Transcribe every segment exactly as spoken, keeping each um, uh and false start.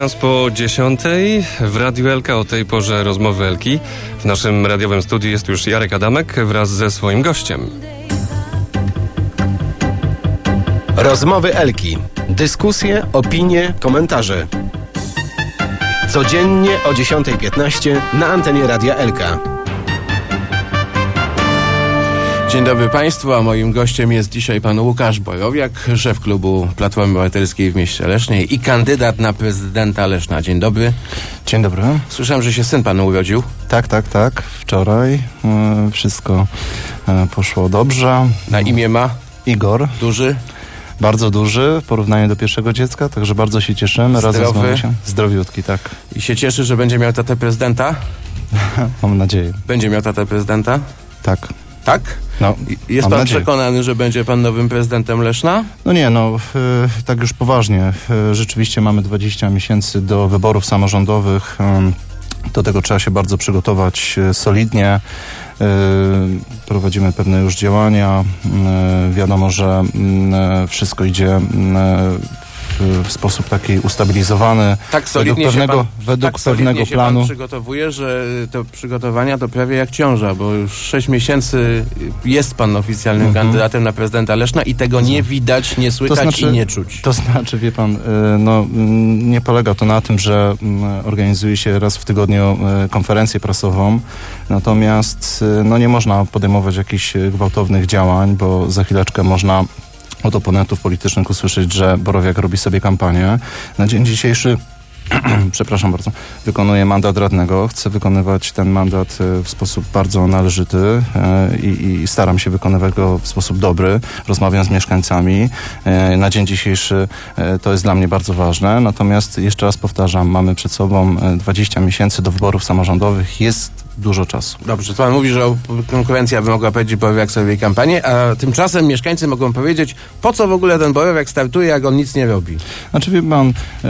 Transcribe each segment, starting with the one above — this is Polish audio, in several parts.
Teraz po dziesiątej w Radiu Elka o tej porze rozmowy Elki. W naszym radiowym studiu jest już Jarek Adamek wraz ze swoim gościem. Rozmowy Elki. Dyskusje, opinie, komentarze. Codziennie o dziesiąta piętnaście na antenie Radia Elka. Dzień dobry Państwu, a moim gościem jest dzisiaj pan Łukasz Borowiak, szef klubu Platformy Obywatelskiej w mieście Lesznie i kandydat na prezydenta Leszna. Dzień dobry. Dzień dobry. Słyszałem, że się syn panu urodził. Tak, tak, tak. Wczoraj y, wszystko y, poszło dobrze. Na imię ma? Igor. Duży? Bardzo duży w porównaniu do pierwszego dziecka, także bardzo się cieszymy. Zdrowy? Razem z mamusią. Zdrowiutki, tak. I się cieszy, że będzie miał tatę prezydenta? Mam nadzieję. Będzie miał tatę prezydenta? Tak. Tak? No, jest mam pan nadzieję. przekonany, że będzie pan nowym prezydentem Leszna? No nie, no y, tak już poważnie. Y, rzeczywiście mamy dwadzieścia miesięcy do wyborów samorządowych. Y, do tego trzeba się bardzo przygotować y, solidnie. Y, prowadzimy pewne już działania. Y, wiadomo, że y, wszystko idzie y, w sposób taki ustabilizowany. Tak solidnie według pewnego, się pan, według tak pewnego się planu. pan przygotowuje, że te przygotowania to prawie jak ciąża, bo już sześć miesięcy jest pan oficjalnym Mhm. kandydatem na prezydenta Leszna i tego nie widać, nie słychać To znaczy, i nie czuć. To znaczy, wie pan, y, no y, nie polega to na tym, że y, organizuje się raz w tygodniu y, konferencję prasową, natomiast y, no nie można podejmować jakichś y, gwałtownych działań, bo za chwileczkę można od oponentów politycznych usłyszeć, że Borowiak robi sobie kampanię. Na dzień dzisiejszy przepraszam bardzo, wykonuję mandat radnego. Chcę wykonywać ten mandat w sposób bardzo należyty i, i staram się wykonywać go w sposób dobry. Rozmawiam z mieszkańcami. Na dzień dzisiejszy to jest dla mnie bardzo ważne. Natomiast jeszcze raz powtarzam, mamy przed sobą dwadzieścia miesięcy do wyborów samorządowych. Jest dużo czasu. Dobrze, to pan mówi, że konkurencja by mogła powiedzieć Borowiak sobie kampanię, a tymczasem mieszkańcy mogą powiedzieć, po co w ogóle ten Borowiak startuje, jak on nic nie robi. Znaczy, wie pan, yy,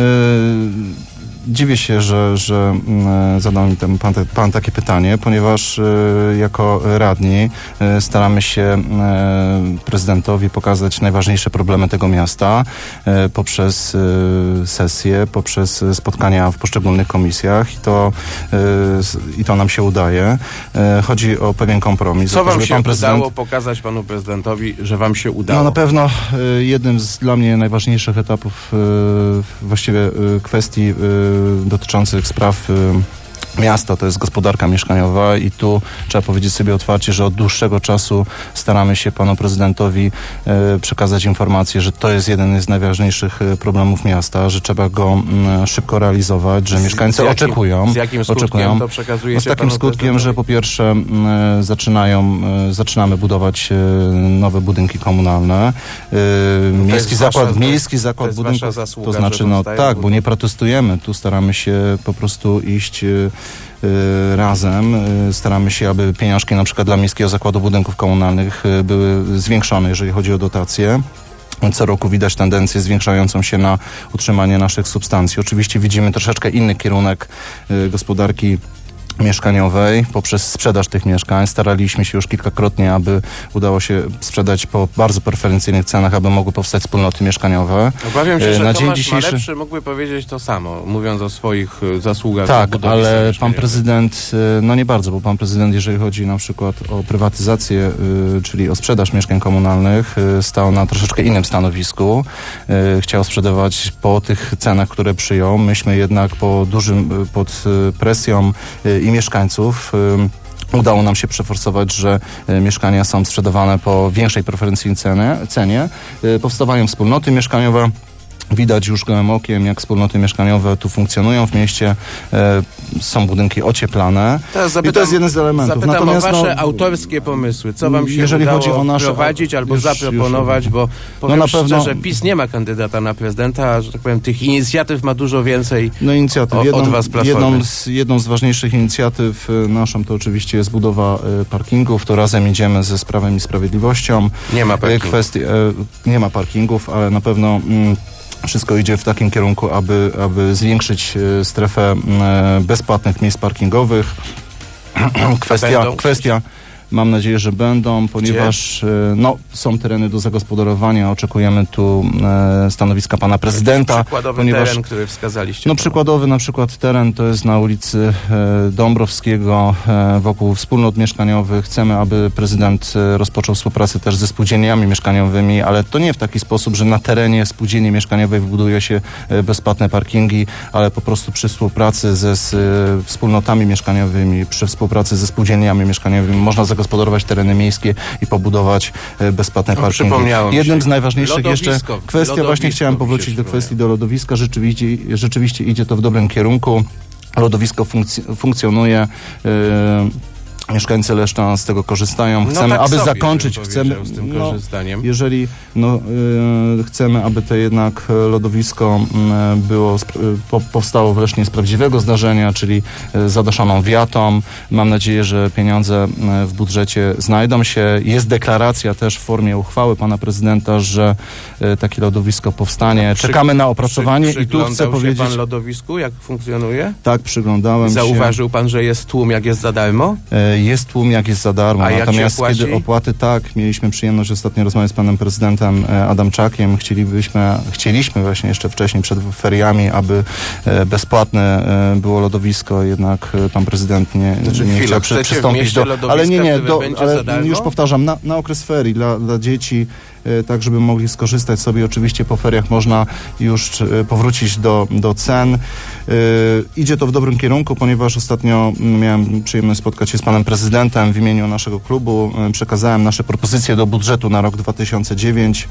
dziwię się, że, że yy, zadał mi ten, pan, te, pan takie pytanie, ponieważ yy, jako radni yy, staramy się yy, prezydentowi pokazać najważniejsze problemy tego miasta yy, poprzez yy, sesje, poprzez spotkania w poszczególnych komisjach i to, yy, i to nam się udaje. Yy, chodzi o pewien kompromis. Co to, wam się pan prezydent... udało pokazać panu prezydentowi, że wam się udało? No na pewno y, jednym z dla mnie najważniejszych etapów, y, właściwie y, kwestii y, dotyczących spraw y, miasta, to jest gospodarka mieszkaniowa i tu trzeba powiedzieć sobie otwarcie, że od dłuższego czasu staramy się panu prezydentowi e, przekazać informację, że to jest jeden z najważniejszych e, problemów miasta, że trzeba go m, szybko realizować, że z, mieszkańcy z jakim, oczekują. Z jakim skutkiem oczekują. to przekazujecie No z takim panu skutkiem, że po pierwsze m, zaczynają, e, zaczynamy budować e, nowe budynki komunalne. E, miejski zakład, wasza, miejski zakład to budynków, zasługa, to znaczy, no tak, budynki. bo nie protestujemy, tu staramy się po prostu iść e, razem. Staramy się, aby pieniążki na przykład dla Miejskiego Zakładu Budynków Komunalnych były zwiększone, jeżeli chodzi o dotacje. Co roku widać tendencję zwiększającą się na utrzymanie naszych substancji. Oczywiście widzimy troszeczkę inny kierunek gospodarki mieszkaniowej poprzez sprzedaż tych mieszkań. Staraliśmy się już kilkakrotnie, aby udało się sprzedać po bardzo preferencyjnych cenach, aby mogły powstać wspólnoty mieszkaniowe. Obawiam się, że na Tomasz dzień dzisiejszy... Malepszy mógłby powiedzieć to samo, mówiąc o swoich zasługach. Tak, ale pan mieszkaniowej. prezydent, no nie bardzo, bo pan prezydent, jeżeli chodzi na przykład o prywatyzację, czyli o sprzedaż mieszkań komunalnych, stał na troszeczkę innym stanowisku. Chciał sprzedawać po tych cenach, które przyjął. Myśmy jednak po dużym, pod presją i mieszkańców udało nam się przeforsować, że mieszkania są sprzedawane po większej preferencyjnej cenie, cenie. Powstawają wspólnoty mieszkaniowe. Widać już gołym okiem, jak wspólnoty mieszkaniowe tu funkcjonują w mieście. E, są budynki ocieplane. Zapytam, I to jest jeden z elementów. Zapytam Natomiast, o wasze no, autorskie pomysły. Co wam się jeżeli udało chodzi o nasze, wprowadzić albo już, zaproponować, już, bo powiem no na pewno, szczerze, PiS nie ma kandydata na prezydenta, a że tak powiem, tych inicjatyw ma dużo więcej no inicjatyw. o, jedną, od was Platformy. jedną, z, jedną z ważniejszych inicjatyw naszą to oczywiście jest budowa y, parkingów. To razem idziemy ze Prawem i Sprawiedliwością. Nie ma parkingów. Kwestii, y, nie ma parkingów, ale na pewno... Y, Wszystko idzie w takim kierunku, aby, aby zwiększyć strefę bezpłatnych miejsc parkingowych. Kwestia, kwestia Mam nadzieję, że będą, ponieważ e, no, są tereny do zagospodarowania. Oczekujemy tu e, stanowiska pana prezydenta. Przykładowy ponieważ, teren, który wskazaliście. No przykładowy na przykład teren to jest na ulicy e, Dąbrowskiego, e, wokół wspólnot mieszkaniowych. Chcemy, aby prezydent e, rozpoczął współpracę też ze spółdzielniami mieszkaniowymi, ale to nie w taki sposób, że na terenie spółdzielni mieszkaniowej wybuduje się e, bezpłatne parkingi, ale po prostu przy współpracy ze z, e, wspólnotami mieszkaniowymi, przy współpracy ze spółdzielniami mieszkaniowymi można zagospodarować tereny miejskie i pobudować e, bezpłatne No, parkingi. Jednym się. z najważniejszych Lodowisko. jeszcze kwestia, Lodowisko właśnie chciałem powrócić do kwestii do lodowiska. Rzeczywiście, rzeczywiście idzie to w dobrym kierunku. Lodowisko funkc- funkcjonuje. Yy, Mieszkańcy Leszna z tego korzystają. Chcemy, no tak aby sobie, zakończyć, chcemy, z tym no, korzystaniem. jeżeli no, y, chcemy, aby to jednak lodowisko y, było, y, po, powstało w Lesznie z prawdziwego zdarzenia, czyli y, zadaszoną wiatą. Mam nadzieję, że pieniądze y, w budżecie znajdą się. Jest deklaracja też w formie uchwały pana prezydenta, że y, takie lodowisko powstanie. Przy, Czekamy na opracowanie przy, i tu chcę się powiedzieć... pan lodowisku, jak funkcjonuje? Tak, przyglądałem Zauważył się. Zauważył pan, że jest tłum, jak jest za darmo? Y, Jest tłum, jak jest za darmo. A Natomiast jak się kiedy opłaty, tak, mieliśmy przyjemność ostatnio rozmawiać z panem prezydentem e, Adamczakiem. Chcielibyśmy, chcieliśmy właśnie jeszcze wcześniej, przed feriami, aby e, bezpłatne e, było lodowisko, jednak e, pan prezydent nie, znaczy, nie chwilę, chciał przy, przystąpić do... Ale nie, nie, do, ale już powtarzam, na, na okres ferii dla, dla dzieci, e, tak żeby mogli skorzystać sobie. Oczywiście po feriach można już e, powrócić do, do cen. E, idzie to w dobrym kierunku, ponieważ ostatnio miałem przyjemność spotkać się z panem prezydentem w imieniu naszego klubu. Przekazałem nasze propozycje do budżetu na rok dwa tysiące dziewiąty.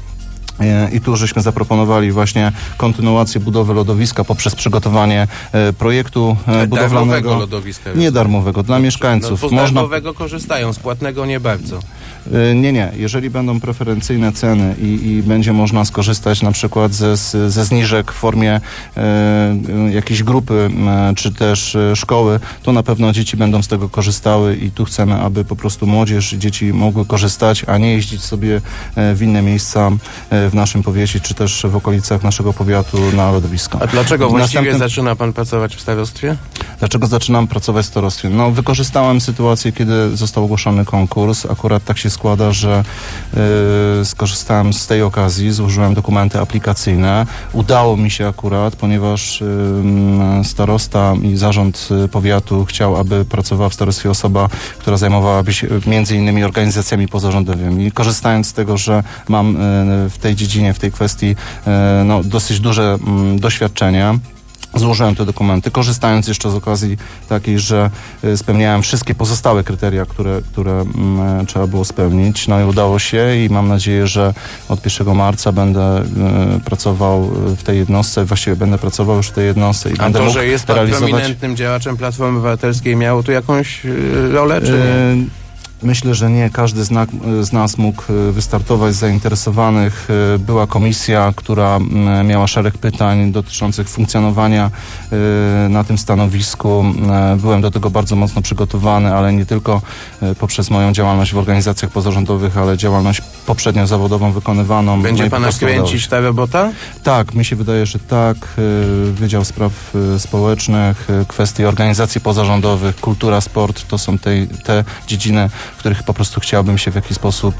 I tu żeśmy zaproponowali właśnie kontynuację budowy lodowiska poprzez przygotowanie e, projektu e, budowlanego. Darmowego lodowiska. Nie darmowego, dla mieszkańców. No, z Można... darmowego korzystają, z płatnego nie bardzo. E, nie, nie. Jeżeli będą preferencyjne ceny i, i będzie można skorzystać na przykład ze, ze zniżek w formie e, jakiejś grupy e, czy też e, szkoły, to na pewno dzieci będą z tego korzystały i tu chcemy, aby po prostu młodzież, dzieci mogły korzystać, a nie jeździć sobie e, w inne miejsca e, w naszym powiecie, czy też w okolicach naszego powiatu na lodowisko. A dlaczego właściwie Następnym... zaczyna pan pracować w starostwie? Dlaczego zaczynam pracować w starostwie? No, wykorzystałem sytuację, kiedy został ogłoszony konkurs. Akurat tak się składa, że yy, skorzystałem z tej okazji, złożyłem dokumenty aplikacyjne. Udało mi się akurat, ponieważ yy, starosta i zarząd powiatu chciał, aby pracowała w starostwie osoba, która zajmowałaby się między innymi organizacjami pozarządowymi. Korzystając z tego, że mam yy, w tej dziedzinie, w tej kwestii yy, no, dosyć duże yy, doświadczenie, złożyłem te dokumenty, korzystając jeszcze z okazji takiej, że y, spełniałem wszystkie pozostałe kryteria, które, które y, trzeba było spełnić. No i udało się i mam nadzieję, że od pierwszego marca będę y, pracował w tej jednostce, właściwie będę pracował już w tej jednostce i A będę to, mógł że jest pan realizować... prominentnym działaczem Platformy Obywatelskiej, miało tu jakąś y, rolę, czy nie? Y, Myślę, że nie każdy z, na, z nas mógł wystartować z zainteresowanych. Była komisja, która miała szereg pytań dotyczących funkcjonowania na tym stanowisku. Byłem do tego bardzo mocno przygotowany, ale nie tylko poprzez moją działalność w organizacjach pozarządowych, ale działalność poprzednio zawodową wykonywaną. Będzie no pana kręcić ta robota? Tak, mi się wydaje, że tak. Wydział Spraw Społecznych, kwestie organizacji pozarządowych, kultura, sport, to są te, te dziedziny, w których po prostu chciałbym się w jakiś sposób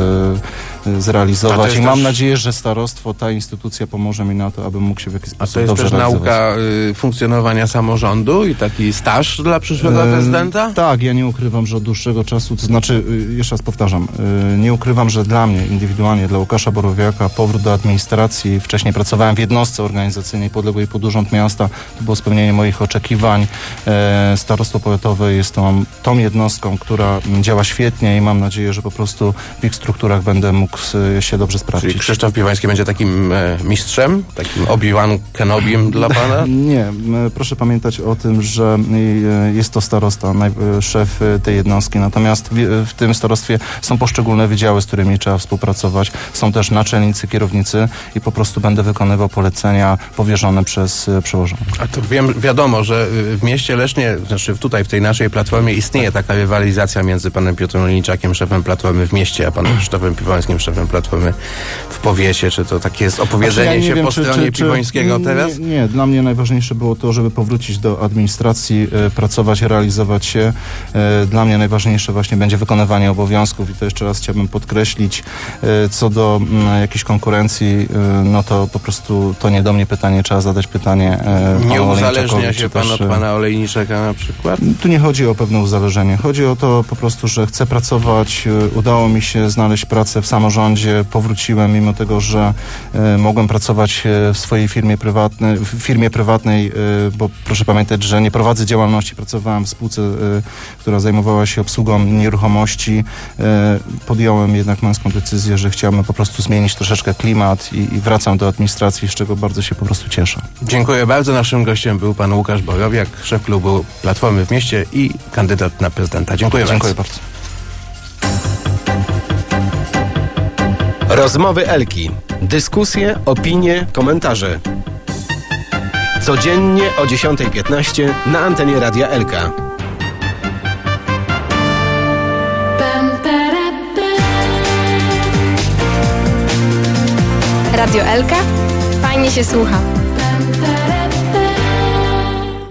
e, zrealizować i mam też... nadzieję, że starostwo, ta instytucja pomoże mi na to, abym mógł się w jakiś sposób dobrze realizować. A to jest też nauka y, funkcjonowania samorządu i taki staż dla przyszłego e, prezydenta? Tak, ja nie ukrywam, że od dłuższego czasu, to znaczy, y, jeszcze raz powtarzam, y, nie ukrywam, że dla mnie indywidualnie, dla Łukasza Borowiaka, powrót do administracji, wcześniej pracowałem w jednostce organizacyjnej podległej pod Urząd Miasta, to było spełnienie moich oczekiwań. E, starostwo powiatowe jest tą, tą jednostką, która działa świetnie i mam nadzieję, że po prostu w ich strukturach będę mógł się dobrze sprawdzić. Czyli Krzysztof Piwański będzie takim e, mistrzem? Takim Obi-Wan Kenobim dla pana? Nie. Proszę pamiętać o tym, że jest to starosta, szef tej jednostki. Natomiast w, w tym starostwie są poszczególne wydziały, z którymi trzeba współpracować. Są też naczelnicy, kierownicy i po prostu będę wykonywał polecenia powierzone przez przełożonych. A to wiem, wiadomo, że w mieście Lesznie, znaczy tutaj w tej naszej platformie istnieje taka rywalizacja między panem panem Piotrem Olejniczakiem, szefem Platformy w mieście, a panem Krzysztofem Piwońskim, szefem Platformy w powiecie? Czy to takie jest opowiedzenie Znaczy, ja nie się wiem, po czy- stronie czy- czy- Piwońskiego teraz? Nie, nie, dla mnie najważniejsze było to, żeby powrócić do administracji, e, pracować, realizować się. E, dla mnie najważniejsze właśnie będzie wykonywanie obowiązków i to jeszcze raz chciałbym podkreślić. E, co do m, jakiejś konkurencji, e, no to po prostu to nie do mnie pytanie, trzeba zadać pytanie e, Nie panu uzależnia Olejniczakowi, się czy pan też, od e, pana Olejniczaka na przykład? Tu nie chodzi o pewne uzależnienie. Chodzi o to po prostu, że chcę pracować. e, Udało mi się znaleźć pracę w samorządzie. Powróciłem, mimo tego, że e, mogłem pracować e, w swojej firmie prywatnej, w firmie prywatnej, e, bo proszę pamiętać, że nie prowadzę działalności. Pracowałem w spółce, e, która zajmowała się obsługą nieruchomości. E, podjąłem jednak męską decyzję, że chciałem po prostu zmienić troszeczkę klimat i, i wracam do administracji, z czego bardzo się po prostu cieszę. Dziękuję bardzo. Naszym gościem był pan Łukasz Borowiak, szef klubu Platformy w mieście i kandydat na prezydenta. Dziękuję, Dziękuję bardzo. bardzo. Rozmowy Elki. Dyskusje, opinie, komentarze. Codziennie o dziesiąta piętnaście na antenie Radia Elka. Radio Elka? Fajnie się słucha.